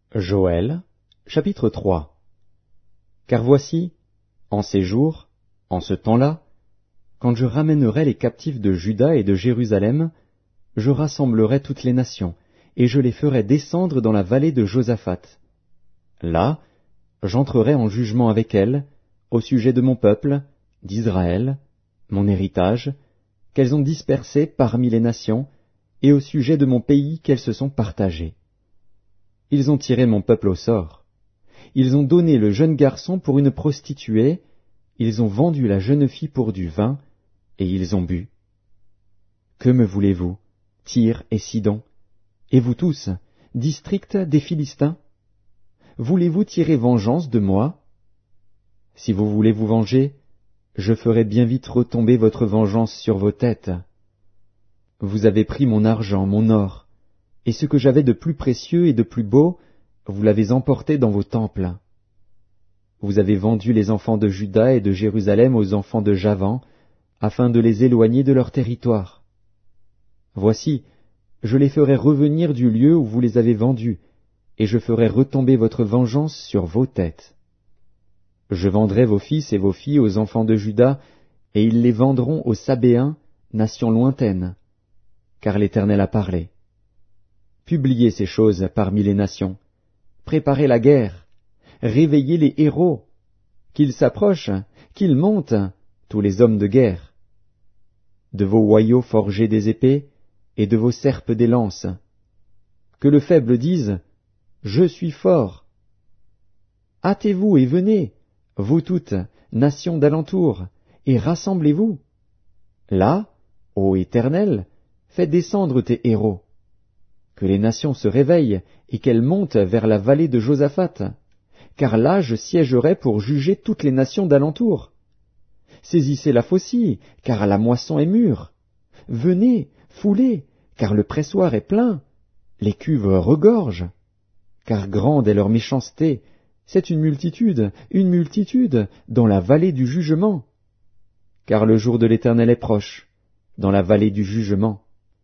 Joël, chapitre 3. Car voici, en ces jours, en ce temps-là, quand je ramènerai les captifs de Juda et de Jérusalem, je rassemblerai toutes les nations, et je les ferai descendre dans la vallée de Josaphat. Là, j'entrerai en jugement avec elles, au sujet de mon peuple, d'Israël, mon héritage, qu'elles ont dispersé parmi les nations, et au sujet de mon pays qu'elles se sont partagées. Ils ont tiré mon peuple au sort. Ils ont donné le jeune garçon pour une prostituée, ils ont vendu la jeune fille pour du vin, et ils ont bu. Que me voulez-vous, Tyr et Sidon, et vous tous, district des Philistins? Voulez-vous tirer vengeance de moi? Si vous voulez vous venger, je ferai bien vite retomber votre vengeance sur vos têtes. Vous avez pris mon argent, mon or, et ce que j'avais de plus précieux et de plus beau, vous l'avez emporté dans vos temples. Vous avez vendu les enfants de Juda et de Jérusalem aux enfants de Javan, afin de les éloigner de leur territoire. Voici, je les ferai revenir du lieu où vous les avez vendus, et je ferai retomber votre vengeance sur vos têtes. Je vendrai vos fils et vos filles aux enfants de Juda, et ils les vendront aux Sabéens, nation lointaine, car l'Éternel a parlé. Publiez ces choses parmi les nations, préparez la guerre, réveillez les héros, qu'ils s'approchent, qu'ils montent, tous les hommes de guerre. De vos hoyaux forgez des épées, et de vos serpes des lances. Que le faible dise, je suis fort. Hâtez-vous et venez, vous toutes, nations d'alentour, et rassemblez-vous. Là, ô Éternel, fais descendre tes héros. Que les nations se réveillent et qu'elles montent vers la vallée de Josaphat, car là je siégerai pour juger toutes les nations d'alentour. Saisissez la faucille, car la moisson est mûre. Venez, foulez, car le pressoir est plein. Les cuves regorgent, car grande est leur méchanceté. C'est une multitude, dans la vallée du jugement. Car le jour de l'Éternel est proche, dans la vallée du jugement.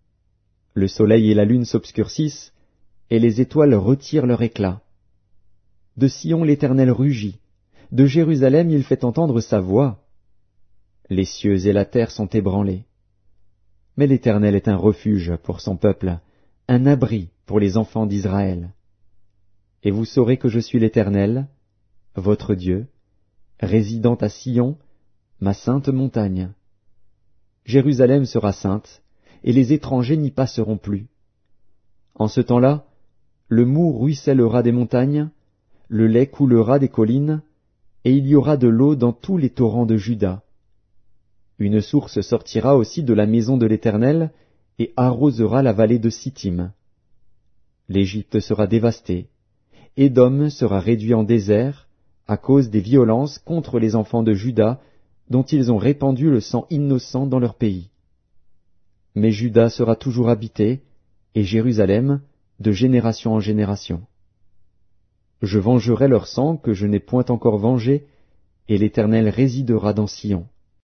Le soleil et la lune s'obscurcissent, et les étoiles retirent leur éclat. De Sion l'Éternel rugit, de Jérusalem il fait entendre sa voix. Les cieux et la terre sont ébranlés. Mais l'Éternel est un refuge pour son peuple, un abri pour les enfants d'Israël. Et vous saurez que je suis l'Éternel, votre Dieu, résidant à Sion, ma sainte montagne. Jérusalem sera sainte, et les étrangers n'y passeront plus. En ce temps-là, le moût ruissellera des montagnes, le lait coulera des collines, et il y aura de l'eau dans tous les torrents de Juda. Une source sortira aussi de la maison de l'Éternel, et arrosera la vallée de Sittim. L'Égypte sera dévastée, Édom sera réduit en désert, à cause des violences contre les enfants de Juda, dont ils ont répandu le sang innocent dans leur pays. Mais Juda sera toujours habité, et Jérusalem, de génération en génération. Je vengerai leur sang que je n'ai point encore vengé, et l'Éternel résidera dans Sion.